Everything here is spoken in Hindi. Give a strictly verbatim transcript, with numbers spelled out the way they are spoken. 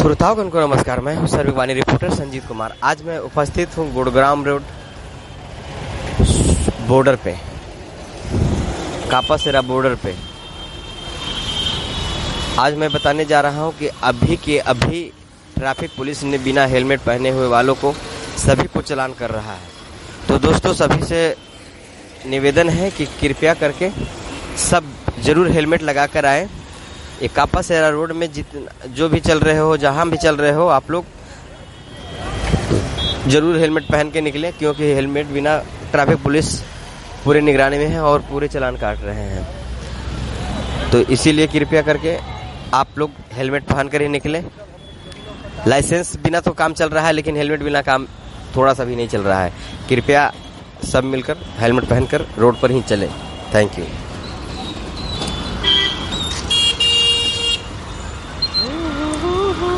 श्रोताओं को नमस्कार। मैं हूं सर्ववाणी रिपोर्टर संजीव कुमार। आज मैं उपस्थित हूं गुड़ग्राम रोड बॉर्डर पे, कापासेरा बॉर्डर पे। आज मैं बताने जा रहा हूं कि अभी के अभी ट्रैफिक पुलिस ने बिना हेलमेट पहने हुए वालों को सभी को चालान कर रहा है। तो दोस्तों, सभी से निवेदन है कि कृपया करके सब जरूर हेलमेट लगा कर आए। ये कापासेरा रोड में जितना जो भी चल रहे हो, जहां भी चल रहे हो, आप लोग जरूर हेलमेट पहन के निकलें, क्योंकि हेलमेट बिना ट्रैफिक पुलिस पूरे निगरानी में है और पूरे चालान काट रहे हैं। तो इसीलिए कृपया करके आप लोग हेलमेट पहन कर ही निकलें। लाइसेंस बिना तो काम चल रहा है, लेकिन हेलमेट बिना काम थोड़ा सा भी नहीं चल रहा है। कृपया सब मिलकर हेलमेट पहनकर रोड पर ही चलें। Thank you.